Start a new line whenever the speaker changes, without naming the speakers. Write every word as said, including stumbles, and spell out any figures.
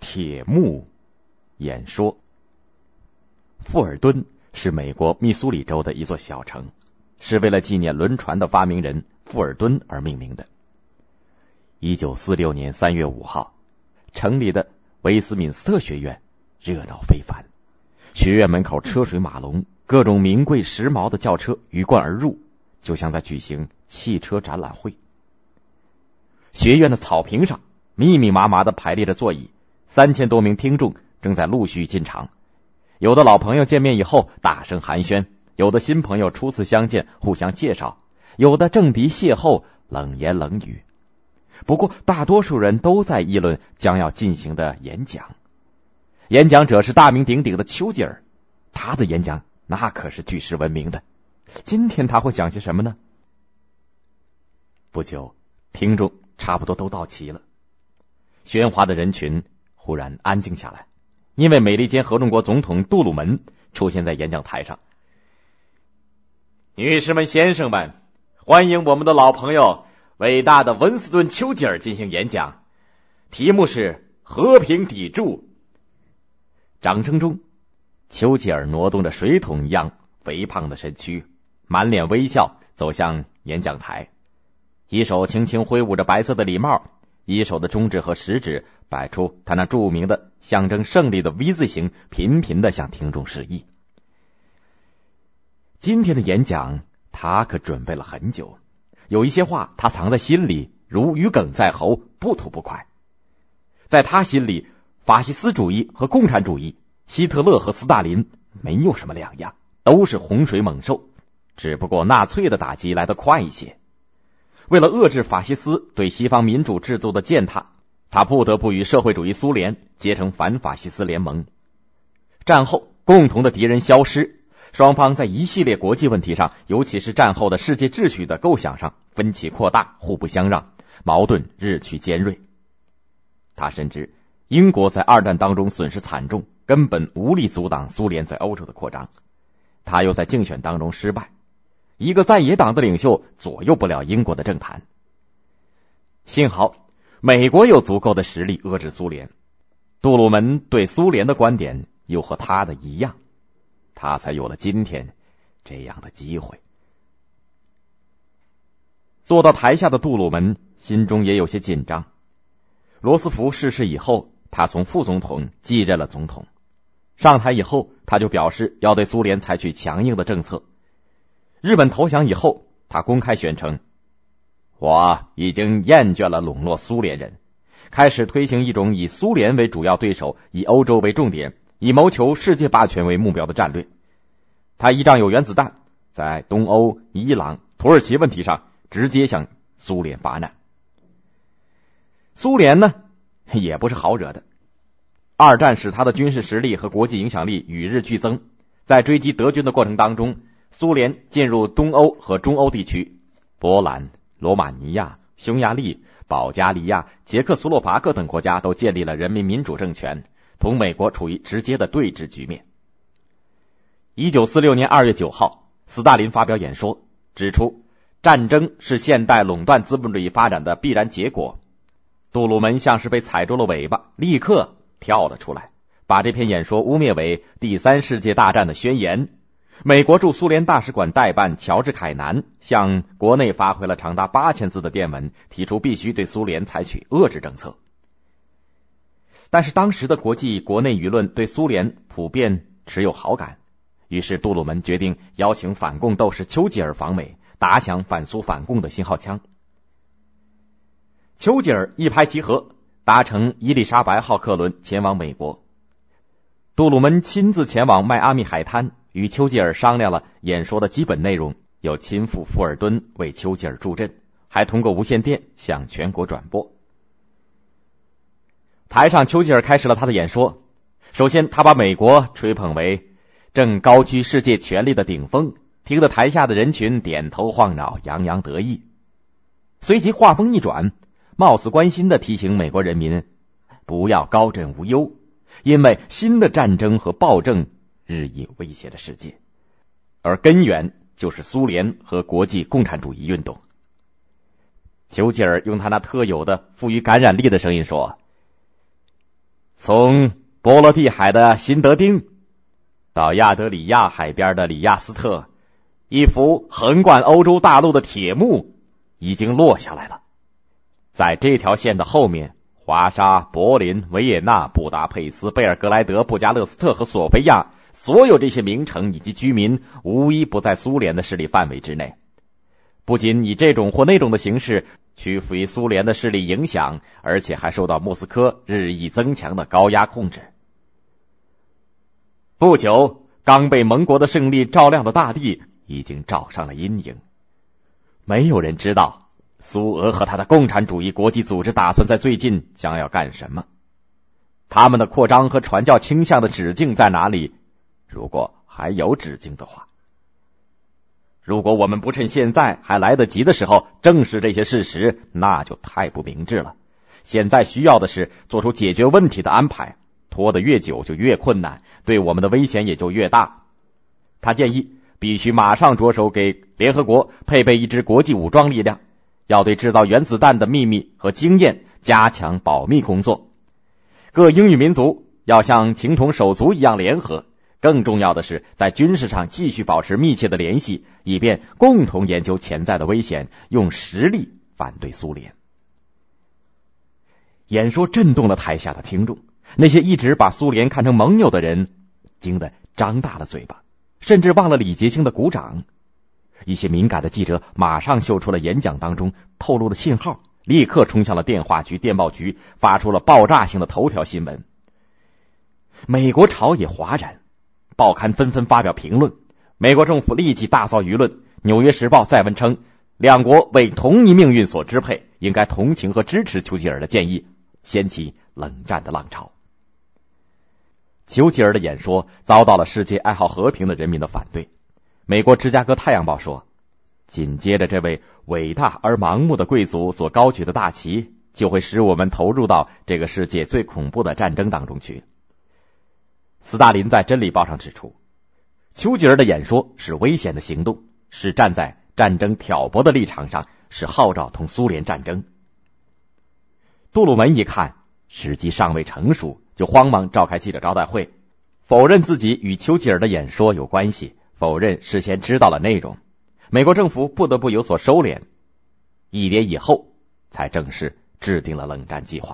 铁幕演说。富尔顿是美国密苏里州的一座小城，是为了纪念轮船的发明人富尔顿而命名的。一九四六年三月五号，城里的威斯敏斯特学院热闹非凡，学院门口车水马龙，各种名贵时髦的轿车鱼贯而入，就像在举行汽车展览会。学院的草坪上密密麻麻地排列着座椅，三千多名听众正在陆续进场。有的老朋友见面以后大声寒暄，有的新朋友初次相见互相介绍，有的政敌邂逅冷言冷语。不过大多数人都在议论将要进行的演讲。演讲者是大名鼎鼎的丘吉尔，他的演讲那可是举世闻名的。今天他会讲些什么呢？不久，听众差不多都到齐了，喧哗的人群忽然安静下来，因为美利坚合众国总统杜鲁门出现在演讲台上。女士们、先生们，欢迎我们的老朋友伟大的温斯顿·丘吉尔进行演讲，题目是和平砥柱。掌声中，丘吉尔挪动着水桶一样肥胖的身躯，满脸微笑走向演讲台，一手轻轻挥舞着白色的礼帽，一手的中指和食指摆出他那著名的象征胜利的 V 字形，频频地向听众示意。今天的演讲他可准备了很久，有一些话他藏在心里，如鱼梗在喉，不吐不快。在他心里，法西斯主义和共产主义，希特勒和斯大林没有什么两样，都是洪水猛兽，只不过纳粹的打击来得快一些。为了遏制法西斯对西方民主制度的践踏，他不得不与社会主义苏联结成反法西斯联盟。战后共同的敌人消失，双方在一系列国际问题上，尤其是战后的世界秩序的构想上分歧扩大，互不相让，矛盾日趋尖锐。他深知英国在二战当中损失惨重，根本无力阻挡苏联在欧洲的扩张。他又在竞选当中失败，一个在野党的领袖左右不了英国的政坛。幸好美国有足够的实力遏制苏联，杜鲁门对苏联的观点又和他的一样，他才有了今天这样的机会。坐到台下的杜鲁门心中也有些紧张。罗斯福逝世以后，他从副总统继任了总统。上台以后，他就表示要对苏联采取强硬的政策。日本投降以后，他公开宣称，我已经厌倦了笼络苏联人，开始推行一种以苏联为主要对手，以欧洲为重点，以谋求世界霸权为目标的战略。他依仗有原子弹，在东欧、伊朗、土耳其问题上直接向苏联发难。苏联呢，也不是好惹的。二战使他的军事实力和国际影响力与日俱增，在追击德军的过程当中，苏联进入东欧和中欧地区，波兰、罗马尼亚、匈牙利、保加利亚、捷克斯洛伐克等国家都建立了人民民主政权，同美国处于直接的对峙局面。一九四六年二月九号，斯大林发表演说，指出战争是现代垄断资本主义发展的必然结果。杜鲁门像是被踩住了尾巴，立刻跳了出来，把这篇演说污蔑为第三世界大战的宣言。美国驻苏联大使馆代办乔治·凯南向国内发回了长达八千字的电文，提出必须对苏联采取遏制政策。但是当时的国际国内舆论对苏联普遍持有好感，于是杜鲁门决定邀请反共斗士丘吉尔访美，打响反苏反共的信号枪。丘吉尔一拍即合，搭乘伊丽莎白号客轮前往美国。杜鲁门亲自前往迈阿密海滩，与丘吉尔商量了演说的基本内容，有亲赴富尔顿为丘吉尔助阵，还通过无线电向全国转播。台上丘吉尔开始了他的演说。首先他把美国吹捧为正高居世界权力的顶峰，听得台下的人群点头晃脑，洋洋得意。随即话锋一转，貌似关心地提醒美国人民不要高枕无忧，因为新的战争和暴政日益威胁着世界，而根源就是苏联和国际共产主义运动。丘吉尔用他那特有的富于感染力的声音说， 从波罗的海的辛德丁到亚得里亚海边的里亚斯特，一幅横贯欧洲大陆的铁幕已经落下来了。在这条线的后面，华沙、柏林、维也纳、布达佩斯、贝尔格莱德、布加勒斯特和索菲亚，所有这些名城以及居民无一不在苏联的势力范围之内，不仅以这种或那种的形式屈服于苏联的势力影响，而且还受到莫斯科日益增强的高压控制。不久，刚被盟国的胜利照亮的大地已经罩上了阴影。没有人知道苏俄和他的共产主义国际组织打算在最近将要干什么，他们的扩张和传教倾向的止境在哪里？如果还有止境的话，如果我们不趁现在还来得及的时候正视这些事实，那就太不明智了。现在需要的是做出解决问题的安排，拖得越久就越困难，对我们的危险也就越大。他建议必须马上着手给联合国配备一支国际武装力量，要对制造原子弹的秘密和经验加强保密工作。各英语民族要像情同手足一样联合，更重要的是在军事上继续保持密切的联系，以便共同研究潜在的危险，用实力反对苏联。演说震动了台下的听众，那些一直把苏联看成盟友的人惊得张大了嘴巴，甚至忘了礼节性的鼓掌。一些敏感的记者马上嗅出了演讲当中透露的信号，立刻冲向了电话局、电报局，发出了爆炸性的头条新闻。美国朝野哗然，报刊纷纷发表评论，美国政府立即大造舆论。纽约时报再文称，两国为同一命运所支配，应该同情和支持丘吉尔的建议，掀起冷战的浪潮。丘吉尔的演说遭到了世界爱好和平的人民的反对。美国芝加哥太阳报说，紧接着这位伟大而盲目的贵族所高举的大旗，就会使我们投入到这个世界最恐怖的战争当中去。斯大林在真理报上指出，丘吉尔的演说是危险的行动，是站在战争挑拨的立场上，是号召同苏联战争。杜鲁门一看时机尚未成熟，就慌忙召开记者招待会，否认自己与丘吉尔的演说有关系，否认事先知道了内容。美国政府不得不有所收敛，一年以后才正式制定了冷战计划。